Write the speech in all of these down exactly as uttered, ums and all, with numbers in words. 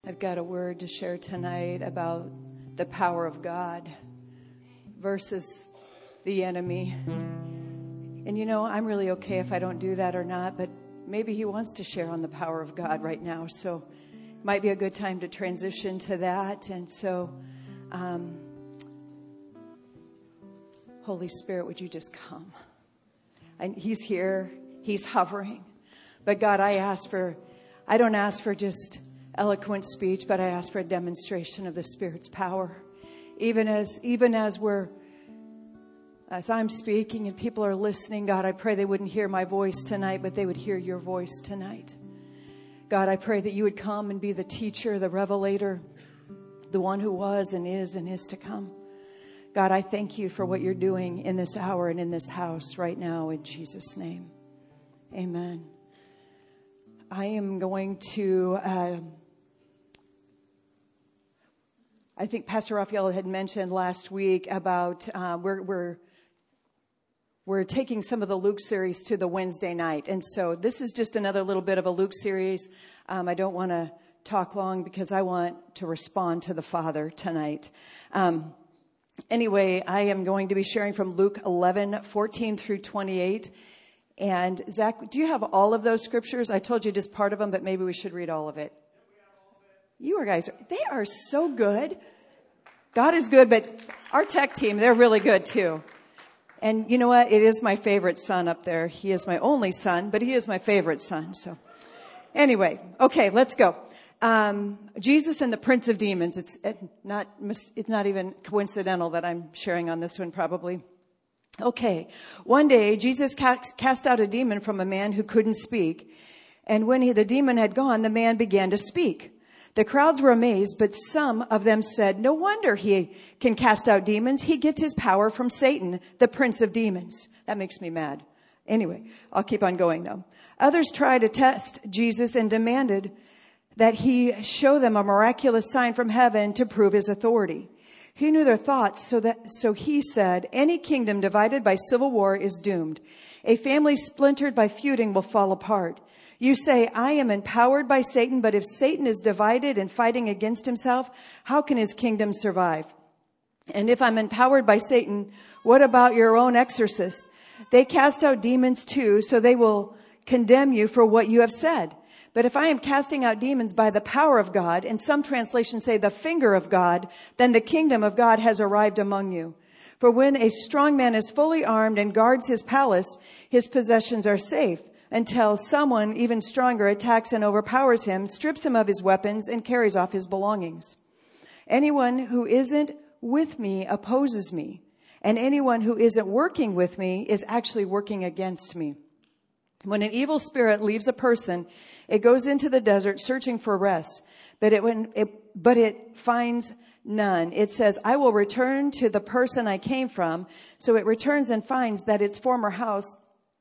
I've got a word to share tonight about the power of God versus the enemy. And you know, I'm really okay if I don't do that or not, but maybe he wants to share on the power of God right now. So it might be a good time to transition to that. And so, um, Holy Spirit, would you just come? And he's here. He's hovering. But God, I ask for, I don't ask for just eloquent speech, but I ask for a demonstration of the Spirit's power. Even as, even as we're, as I'm speaking and people are listening, God, I pray they wouldn't hear my voice tonight, but they would hear your voice tonight. God, I pray that you would come and be the teacher, the revelator, the one who was and is and is to come. God, I thank you for what you're doing in this hour and in this house right now in Jesus' name. Amen. I am going to, uh, I think Pastor Raphael had mentioned last week about uh, we're, we're, we're taking some of the Luke series to the Wednesday night. And so this is just another little bit of a Luke series. Um, I don't want to talk long because I want to respond to the Father tonight. Um, anyway, I am going to be sharing from Luke eleven, fourteen through twenty-eight. And Zach, do you have all of those scriptures? I told you just part of them, but maybe we should read all of it. You are guys, they are so good. God is good, but our tech team, they're really good too. And you know what? It is my favorite son up there. He is my only son, but he is my favorite son. So anyway, okay, let's go. Um, Jesus and the Prince of Demons. It's not, it's not even coincidental that I'm sharing on this one probably. Okay. One day, Jesus cast out a demon from a man who couldn't speak. And when he, the demon had gone, the man began to speak. The crowds were amazed, but some of them said, no wonder he can cast out demons. He gets his power from Satan, the prince of demons. That makes me mad. Anyway, I'll keep on going though. Others tried to test Jesus and demanded that he show them a miraculous sign from heaven to prove his authority. He knew their thoughts, so that, so he said, any kingdom divided by civil war is doomed. A family splintered by feuding will fall apart. You say, I am empowered by Satan, but if Satan is divided and fighting against himself, how can his kingdom survive? And if I'm empowered by Satan, what about your own exorcists? They cast out demons too, so they will condemn you for what you have said. But if I am casting out demons by the power of God, and some translations say the finger of God, then the kingdom of God has arrived among you. For when a strong man is fully armed and guards his palace, his possessions are safe, until someone even stronger attacks and overpowers him, strips him of his weapons, and carries off his belongings. Anyone who isn't with me opposes me, and anyone who isn't working with me is actually working against me. When an evil spirit leaves a person, it goes into the desert searching for rest, but it, when it, but it finds none. It says, I will return to the person I came from. So it returns and finds that its former house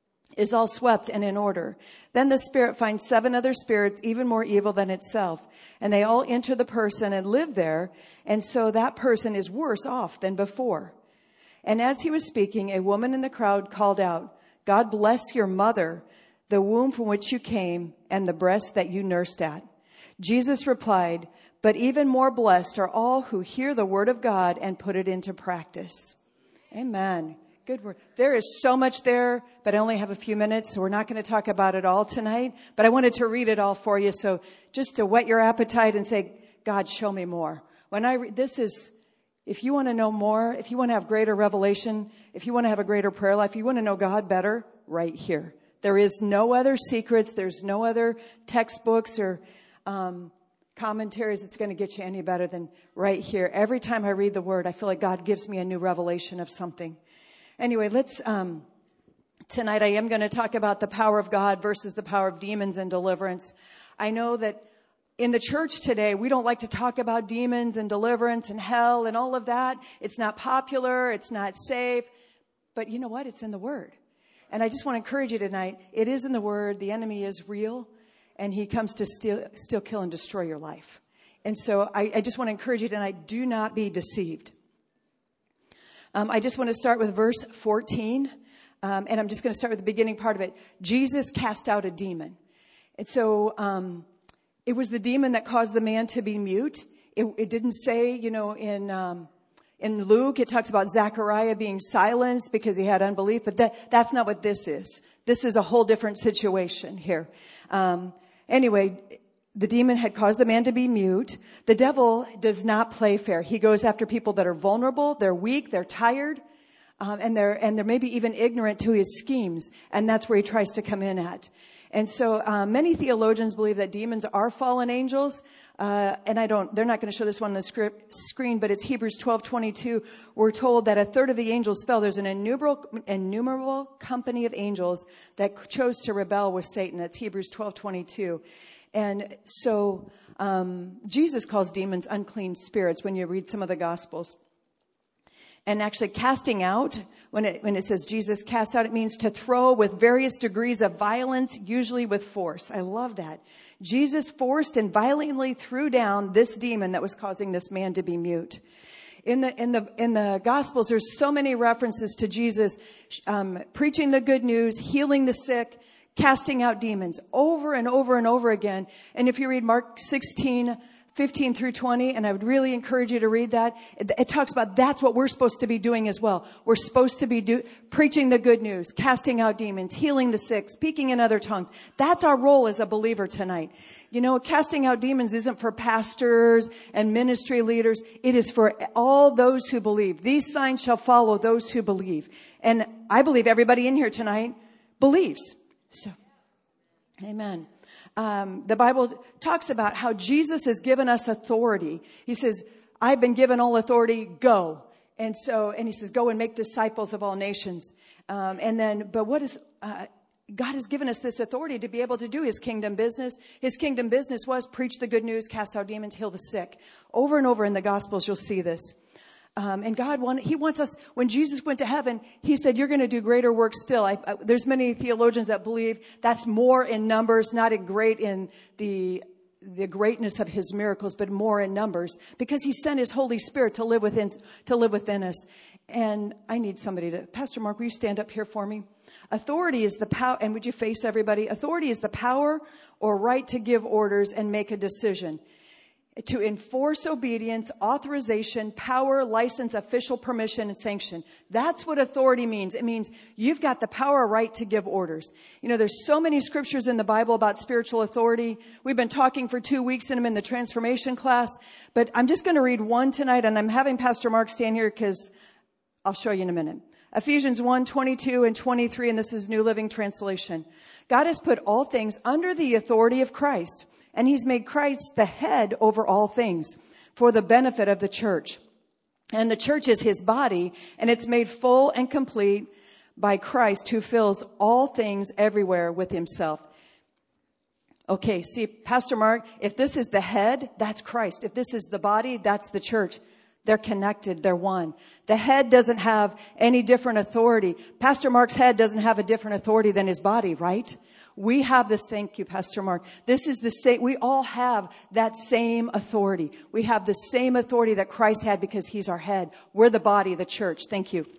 is all swept and in order. Then the spirit finds seven other spirits even more evil than itself, and they all enter the person and live there. And so that person is worse off than before. And as he was speaking, a woman in the crowd called out, God bless your mother, the womb from which you came, and the breast that you nursed at. Jesus replied, but even more blessed are all who hear the word of God and put it into practice. Amen. Good word. There is so much there, but I only have a few minutes, so we're not going to talk about it all tonight. But I wanted to read it all for you, so just to whet your appetite and say, God, show me more. When I read, this is, if you want to know more, if you want to have greater revelation, if you want to have a greater prayer life, if you want to know God better, right here. There is no other secrets. There's no other textbooks or um, commentaries that's going to get you any better than right here. Every time I read the word, I feel like God gives me a new revelation of something. Anyway, let's, um, tonight I am going to talk about the power of God versus the power of demons and deliverance. I know that in the church today, we don't like to talk about demons and deliverance and hell and all of that. It's not popular. It's not safe. But you know what? It's in the Word. And I just want to encourage you tonight. It is in the Word. The enemy is real, and he comes to steal, steal, kill, and destroy your life. And so I, I just want to encourage you tonight. Do not be deceived. Um, I just want to start with verse fourteen. Um, and I'm just going to start with the beginning part of it. Jesus cast out a demon. And so um, it was the demon that caused the man to be mute. It, it didn't say, you know, in um, in Luke, it talks about Zechariah being silenced because he had unbelief, but that that's not what this is. This is a whole different situation here. Um, anyway, the demon had caused the man to be mute. The devil does not play fair. He goes after people that are vulnerable, they're weak, they're tired, um, and they're and they're maybe even ignorant to his schemes, and that's where he tries to come in at. And so uh, many theologians believe that demons are fallen angels. Uh, and I don't, they're not going to show this one on the script, screen, but it's Hebrews twelve twenty-two. We're told that a third of the angels fell. There's an innumerable, innumerable company of angels that chose to rebel with Satan. That's Hebrews twelve twenty-two. And so um, Jesus calls demons unclean spirits when you read some of the Gospels. And actually casting out, when it, when it says Jesus cast out, it means to throw with various degrees of violence, usually with force. I love that. Jesus forced and violently threw down this demon that was causing this man to be mute. In the in the in the Gospels, there's so many references to Jesus um, preaching the good news, healing the sick, casting out demons over and over and over again. And if you read Mark sixteen, fifteen through twenty, and I would really encourage you to read that. It, it talks about that's what we're supposed to be doing as well. We're supposed to be do, preaching the good news, casting out demons, healing the sick, speaking in other tongues. That's our role as a believer tonight. You know, casting out demons isn't for pastors and ministry leaders. It is for all those who believe. These signs shall follow those who believe. And I believe everybody in here tonight believes. So, amen. Um, the Bible talks about how Jesus has given us authority. He says, I've been given all authority, go. And so, and he says, go and make disciples of all nations. Um, and then, but what is, uh, God has given us this authority to be able to do his kingdom business. His kingdom business was preach the good news, cast out demons, heal the sick. Over and over in the Gospels, you'll see this. Um, and God wanted, he wants us, when Jesus went to heaven, he said, you're going to do greater work still. I, I, there's many theologians that believe that's more in numbers, not in great in the, the greatness of his miracles, but more in numbers, because he sent his Holy Spirit to live within, to live within us. And I need somebody to, Pastor Mark, will you stand up here for me? Authority is the power, and would you face everybody? Authority is the power or right to give orders and make a decision. To enforce obedience, authorization, power, license, official permission, and sanction. That's what authority means. It means you've got the power, right to give orders. You know, there's so many scriptures in the Bible about spiritual authority. We've been talking for two weeks in them in the transformation class. But I'm just going to read one tonight, and I'm having Pastor Mark stand here because I'll show you in a minute. Ephesians one, twenty-two and twenty-three, and this is New Living Translation. God has put all things under the authority of Christ. And he's made Christ the head over all things for the benefit of the church. And the church is his body, and it's made full and complete by Christ, who fills all things everywhere with himself. Okay, see, Pastor Mark, if this is the head, that's Christ. If this is the body, that's the church. They're connected. They're one. The head doesn't have any different authority. Pastor Mark's head doesn't have a different authority than his body, right? We have this, thank you, Pastor Mark. This is the same, we all have that same authority. We have the same authority that Christ had because he's our head. We're the body, the church. Thank you.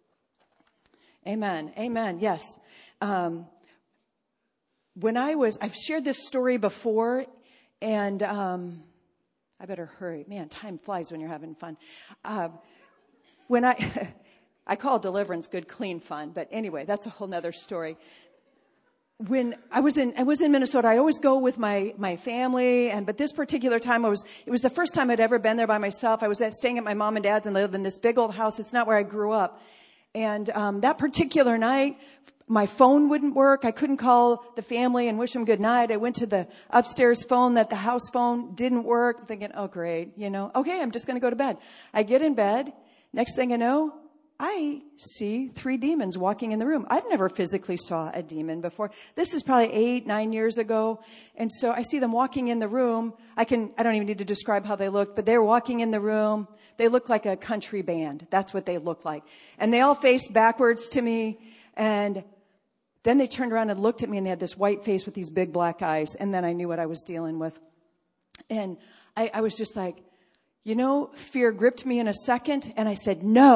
Amen. Amen. Yes. Um, when I was, I've shared this story before, and um, I better hurry. Man, time flies when you're having fun. Uh, when I, I call deliverance good, clean fun. But anyway, that's a whole nother story. When I was in, I was in Minnesota, I always go with my, my family. And, but this particular time I was, it was the first time I'd ever been there by myself. I was at, staying at my mom and dad's and they lived in this big old house. It's not where I grew up. And, um, that particular night, my phone wouldn't work. I couldn't call the family and wish them good night. I went to the upstairs phone that the house phone didn't work. I'm thinking, oh great, you know, okay, I'm just going to go to bed. I get in bed. Next thing I know, I see three demons walking in the room. I've never physically saw a demon before. This is probably eight, nine years ago. And so I see them walking in the room. I can, I don't even need to describe how they looked, but they're walking in the room. They look like a country band. That's what they look like. And they all faced backwards to me. And then they turned around and looked at me and they had this white face with these big black eyes. And then I knew what I was dealing with. And I, I was just like, you know, fear gripped me in a second. And I said, no.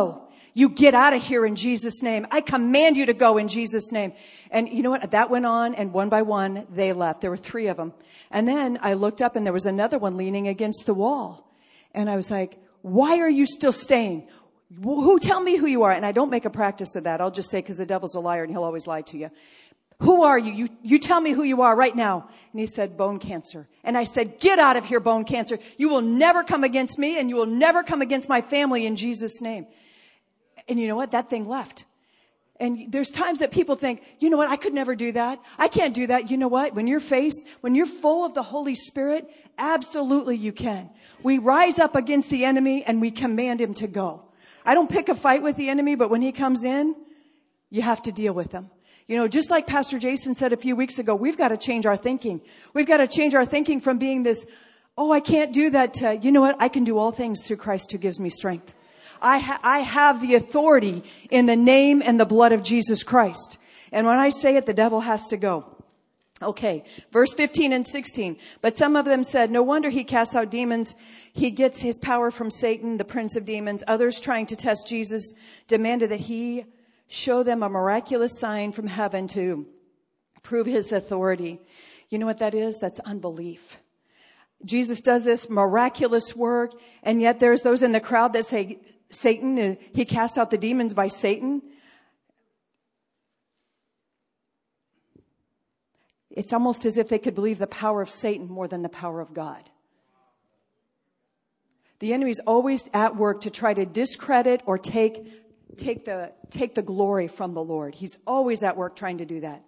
You get out of here in Jesus' name. I command you to go in Jesus' name. And you know what? That went on, and one by one, they left. There were three of them. And then I looked up, and there was another one leaning against the wall. And I was like, why are you still staying? Who, tell me who you are. And I don't make a practice of that. I'll just say, because the devil's a liar, and he'll always lie to you. Who are you? You, you tell me who you are right now. And he said, bone cancer. And I said, get out of here, bone cancer. You will never come against me, and you will never come against my family in Jesus' name. And you know what? That thing left. And there's times that people think, you know what? I could never do that. I can't do that. You know what? When you're faced, when you're full of the Holy Spirit, absolutely you can. We rise up against the enemy and we command him to go. I don't pick a fight with the enemy, but when he comes in, you have to deal with him. You know, just like Pastor Jason said a few weeks ago, we've got to change our thinking. We've got to change our thinking from being this, oh, I can't do that, to, you know what? I can do all things through Christ who gives me strength. I, ha- I have the authority in the name and the blood of Jesus Christ. And when I say it, the devil has to go. Okay, verse fifteen and sixteen. But some of them said, no wonder he casts out demons. He gets his power from Satan, the prince of demons. Others, trying to test Jesus, demanded that he show them a miraculous sign from heaven to prove his authority. You know what that is? That's unbelief. Jesus does this miraculous work, and yet there's those in the crowd that say, Satan, he cast out the demons by Satan. It's almost as if they could believe the power of Satan more than the power of God. The enemy's always at work to try to discredit or take Take the, take the glory from the Lord. He's always at work trying to do that.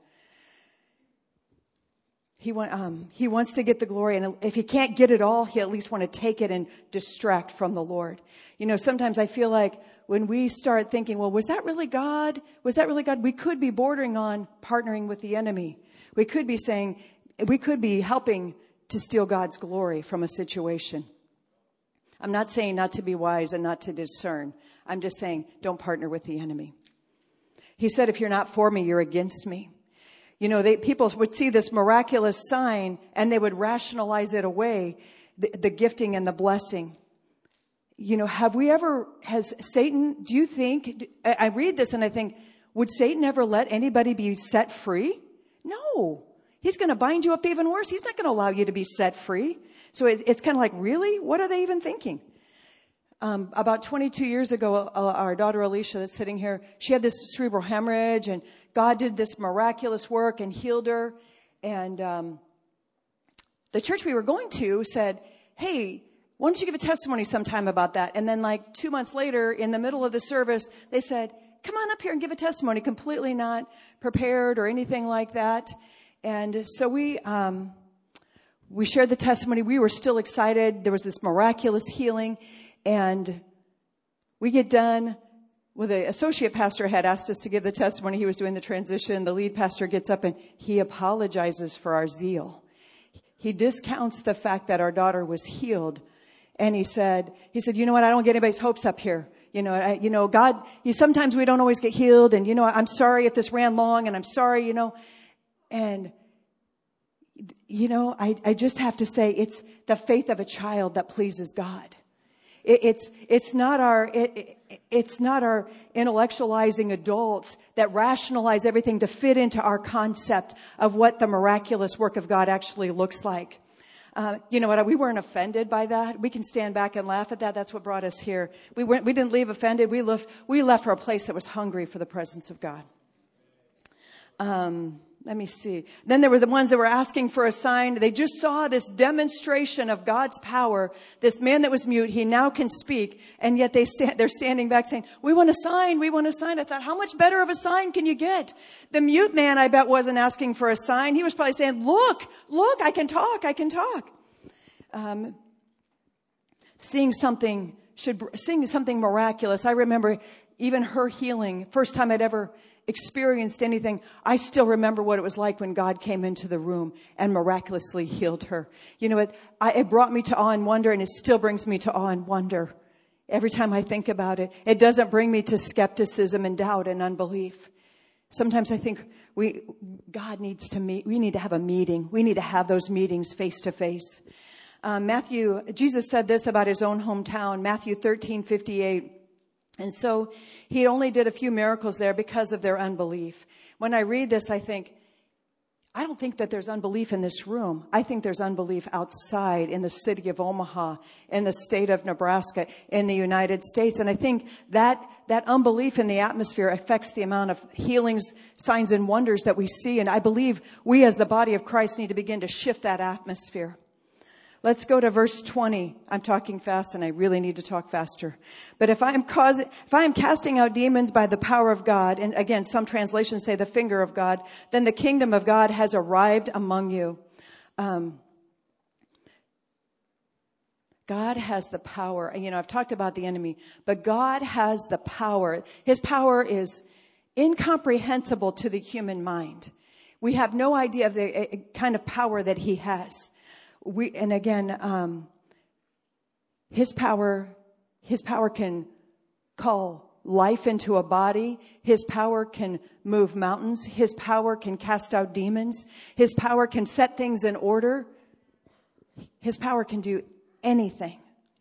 He want, um, he wants to get the glory, and if he can't get it all, he at least want to take it and distract from the Lord. You know, sometimes I feel like when we start thinking, well, was that really God? Was that really God? We could be bordering on partnering with the enemy. We could be saying, we could be helping to steal God's glory from a situation. I'm not saying not to be wise and not to discern. I'm just saying, don't partner with the enemy. He said, if you're not for me, you're against me. You know, they, people would see this miraculous sign and they would rationalize it away, the, the gifting and the blessing. You know, have we ever, has Satan, do you think, I, I read this and I think, would Satan ever let anybody be set free? No. He's going to bind you up even worse. He's not going to allow you to be set free. So it, it's kind of like, really? What are they even thinking? Um, about twenty-two years ago, uh, our daughter Alicia that's sitting here, she had this cerebral hemorrhage, and God did this miraculous work and healed her. And um, the church we were going to said, hey, why don't you give a testimony sometime about that? And then like two months later, in the middle of the service, they said, come on up here and give a testimony, completely not prepared or anything like that. And so we... Um, we shared the testimony. We were still excited. There was this miraculous healing. And we get done. Well, the associate pastor had asked us to give the testimony. He was doing the transition. The lead pastor gets up and he apologizes for our zeal. He discounts the fact that our daughter was healed. And he said, he said, you know what? I don't get anybody's hopes up here. You know, I, you know, God, you, sometimes we don't always get healed. And, you know, I'm sorry if this ran long, and I'm sorry, you know, and you know, I, I just have to say it's the faith of a child that pleases God. It, it's, it's not our, it, it, it's not our intellectualizing adults that rationalize everything to fit into our concept of what the miraculous work of God actually looks like. Uh, you know what? We weren't offended by that. We can stand back and laugh at that. That's what brought us here. We weren't, we didn't leave offended. We left, we left for a place that was hungry for the presence of God. Um, Let me see. Then there were the ones that were asking for a sign. They just saw this demonstration of God's power. This man that was mute, he now can speak. And yet they stand, they're standing back saying, we want a sign, we want a sign. I thought, how much better of a sign can you get? The mute man, I bet, wasn't asking for a sign. He was probably saying, look, look, I can talk, I can talk. Um, seeing something, should seeing something miraculous. I remember even her healing, first time I'd ever experienced anything. I still remember what it was like when God came into the room and miraculously healed her. You know, it, I, it brought me to awe and wonder, and it still brings me to awe and wonder every time I think about it. It doesn't bring me to skepticism and doubt and unbelief. Sometimes I think we, God needs to meet, we need to have a meeting. We need to have those meetings face to face. Um, Matthew, Jesus said this about his own hometown, Matthew thirteen fifty-eight. And so he only did a few miracles there because of their unbelief. When I read this, I think, I don't think that there's unbelief in this room. I think there's unbelief outside in the city of Omaha, in the state of Nebraska, in the United States. And I think that that unbelief in the atmosphere affects the amount of healings, signs, and wonders that we see. And I believe we as the body of Christ need to begin to shift that atmosphere. Let's go to verse twenty. I'm talking fast and I really need to talk faster. But if I am causing, if I am casting out demons by the power of God, and again, some translations say the finger of God, then the kingdom of God has arrived among you. Um, God has the power. You know, I've talked about the enemy, but God has the power. His power is incomprehensible to the human mind. We have no idea of the kind of power that he has. We, and again, um, his power, his power can call life into a body. His power can move mountains. His power can cast out demons. His power can set things in order. His power can do anything.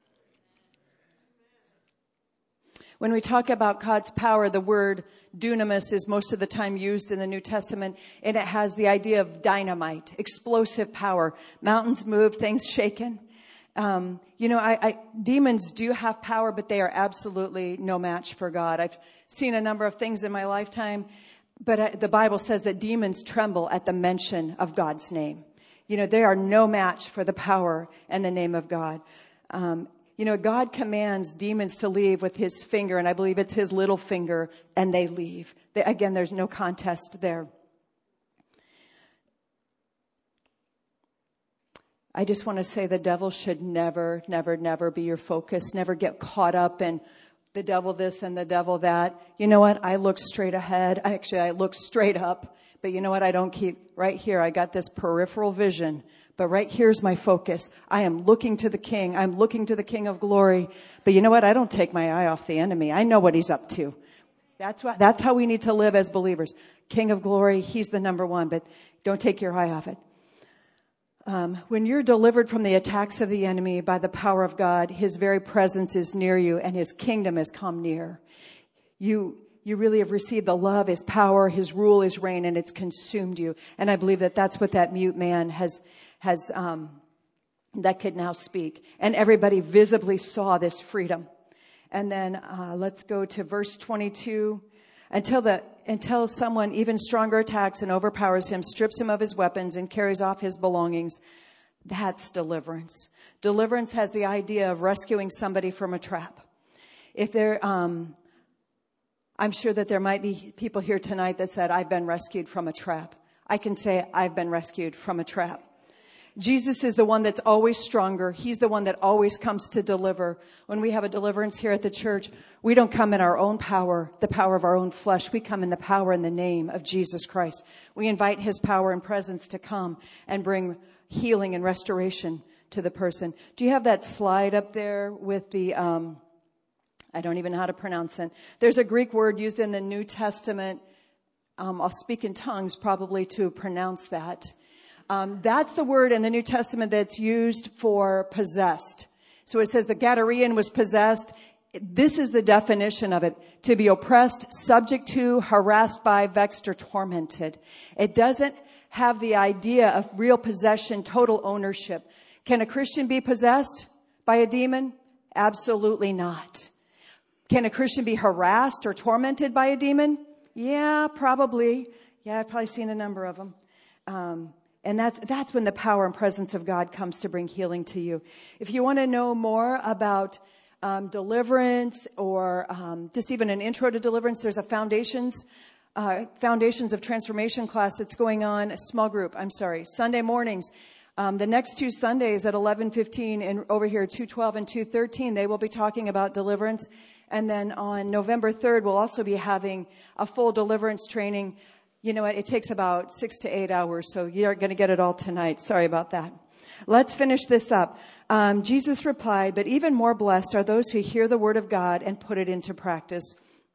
When we talk about God's power, the word dunamis is most of the time used in the New Testament, and it has the idea of dynamite, explosive power, mountains moved, things shaken. Um, you know, I, I, demons do have power, but they are absolutely no match for God. I've seen a number of things in my lifetime, but I, the Bible says that demons tremble at the mention of God's name. You know, they are no match for the power and the name of God. Um, You know, God commands demons to leave with his finger, and I believe it's his little finger, and they leave. They, again, there's no contest there. I just want to say the devil should never, never, never be your focus. Never get caught up in the devil this and the devil that. You know what? I look straight ahead. Actually, I look straight up. But you know what? I don't keep right here. I got this peripheral vision. But right here's my focus. I am looking to the King. I'm looking to the King of glory. But you know what? I don't take my eye off the enemy. I know what he's up to. That's what, that's how we need to live as believers. King of glory, he's the number one, but don't take your eye off it. Um, when you're delivered from the attacks of the enemy by the power of God, his very presence is near you and his kingdom has come near. You, you really have received the love, his power, his rule, his reign, and it's consumed you. And I believe that that's what that mute man has has, um, that could now speak. And everybody visibly saw this freedom. And then, uh, let's go to verse twenty-two. Until the, until someone even stronger attacks and overpowers him, strips him of his weapons and carries off his belongings. That's deliverance. Deliverance has the idea of rescuing somebody from a trap. If there, um, I'm sure that there might be people here tonight that said, I've been rescued from a trap. I can say I've been rescued from a trap. Jesus is the one that's always stronger. He's the one that always comes to deliver. When we have a deliverance here at the church, we don't come in our own power, the power of our own flesh. We come in the power and the name of Jesus Christ. We invite his power and presence to come and bring healing and restoration to the person. Do you have that slide up there with the, um, I don't even know how to pronounce it. There's a Greek word used in the New Testament. Um, I'll speak in tongues probably to pronounce that. Um, that's the word in the New Testament that's used for possessed. So it says the Gadarean was possessed. This is the definition of it. To be oppressed, subject to, harassed by, vexed, or tormented. It doesn't have the idea of real possession, total ownership. Can a Christian be possessed by a demon? Absolutely not. Can a Christian be harassed or tormented by a demon? Yeah, probably. Yeah, I've probably seen a number of them. Um, And that's, that's when the power and presence of God comes to bring healing to you. If you want to know more about um, deliverance or um, just even an intro to deliverance, there's a foundations, uh, foundations of transformation class that's going on, a small group, I'm sorry, Sunday mornings. Um, the next two Sundays at eleven fifteen and over here, two twelve and two thirteen, they will be talking about deliverance. And then on November third, we'll also be having a full deliverance training. You know what? It takes about six to eight hours, so you're going to get it all tonight. Sorry about that. Let's finish this up. Um, Jesus replied, but even more blessed are those who hear the word of God and put it into practice.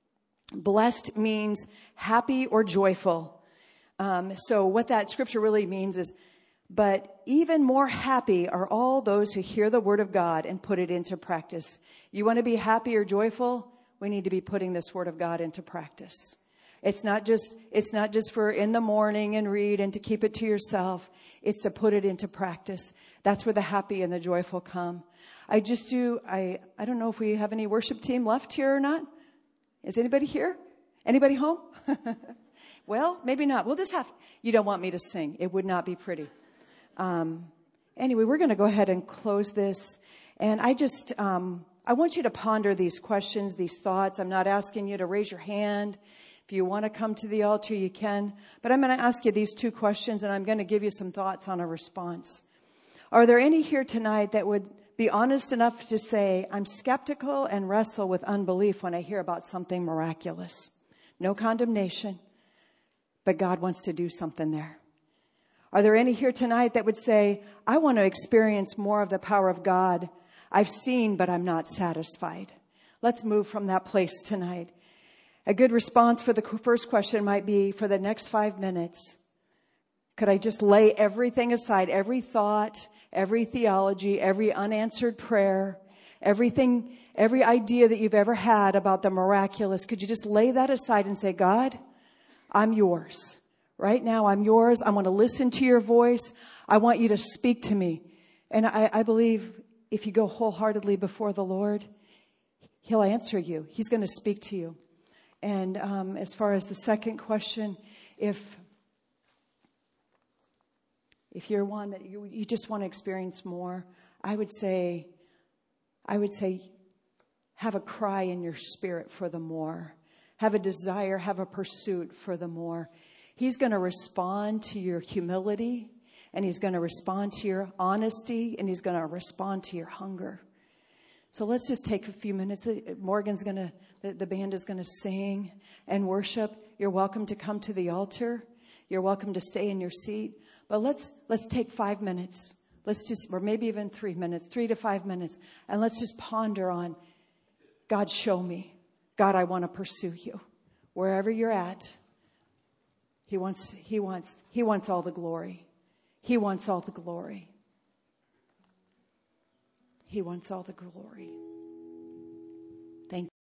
Blessed means happy or joyful. Um, so what that scripture really means is, but even more happy are all those who hear the word of God and put it into practice. You want to be happy or joyful? we need to be putting this Word of God into practice. It's not just, it's not just for in the morning and read and to keep it to yourself. It's to put it into practice. That's where the happy and the joyful come. I just do, I, I don't know if we have any worship team left here or not. Is anybody here? Anybody home? Well, maybe not. We'll just have, you don't want me to sing. It would not be pretty. Um, anyway, we're going to go ahead and close this. And I just, um, I want you to ponder these questions, these thoughts. I'm not asking you to raise your hand. If you want to come to the altar, you can. But I'm going to ask you these two questions, and I'm going to give you some thoughts on a response. Are there any here tonight that would be honest enough to say, I'm skeptical and wrestle with unbelief when I hear about something miraculous? No condemnation, but God wants to do something there. Are there any here tonight that would say, I want to experience more of the power of God? I've seen, but I'm not satisfied. Let's move from that place tonight. A good response for the first question might be, for the next five minutes, could I just lay everything aside, every thought, every theology, every unanswered prayer, everything, every idea that you've ever had about the miraculous? Could you just lay that aside and say, God, I'm yours. Right now, I'm yours. I want to listen to your voice. I want you to speak to me. And I, I believe if you go wholeheartedly before the Lord, He'll answer you. He's going to speak to you. And um, as far as the second question, if if you're one that you, you just want to experience more, I would say, I would say, have a cry in your spirit for the more. Have a desire, have a pursuit for the more. He's going to respond to your humility, and He's going to respond to your honesty, and He's going to respond to your hunger. So let's just take a few minutes. Morgan's going to, the, the band is going to sing and worship. You're welcome to come to the altar. You're welcome to stay in your seat. But let's let's take five minutes. Let's just, or maybe even three minutes, three to five minutes. And let's just ponder on, God, show me. God, I want to pursue you. Wherever you're at, He wants, He wants, He wants all the glory. He wants all the glory. He wants all the glory.